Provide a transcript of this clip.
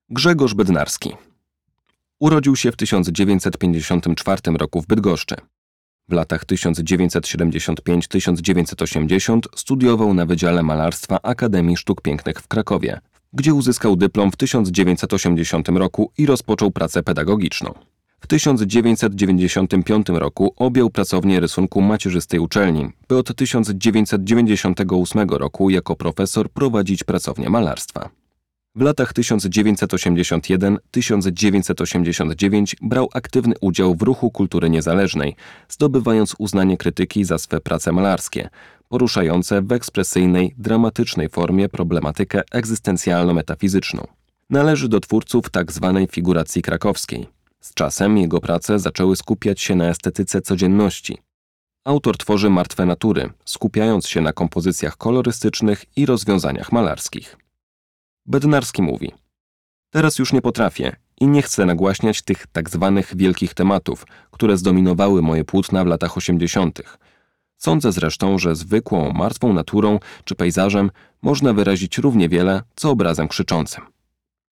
Grzegorz Bednarski. Urodził się w 1954 roku w Bydgoszczy. W latach 1975–1980 studiował na Wydziale Malarstwa Akademii Sztuk Pięknych w Krakowie, gdzie uzyskał dyplom w 1980 roku i rozpoczął pracę pedagogiczną. W 1995 roku objął pracownię rysunku macierzystej uczelni, by od 1998 roku jako profesor prowadzić pracownię malarstwa. W latach 1981–1989 brał aktywny udział w ruchu kultury niezależnej, zdobywając uznanie krytyki za swe prace malarskie, poruszające w ekspresyjnej, dramatycznej formie problematykę egzystencjalno-metafizyczną. Należy do twórców tzw. figuracji krakowskiej. Z czasem jego prace zaczęły skupiać się na estetyce codzienności. Autor tworzy martwe natury, skupiając się na kompozycjach kolorystycznych i rozwiązaniach malarskich. Bednarski mówi: teraz już nie potrafię i nie chcę nagłaśniać tych tzw. wielkich tematów, które zdominowały moje płótna w latach 80. Sądzę zresztą, że zwykłą, martwą naturą czy pejzażem można wyrazić równie wiele, co obrazem krzyczącym.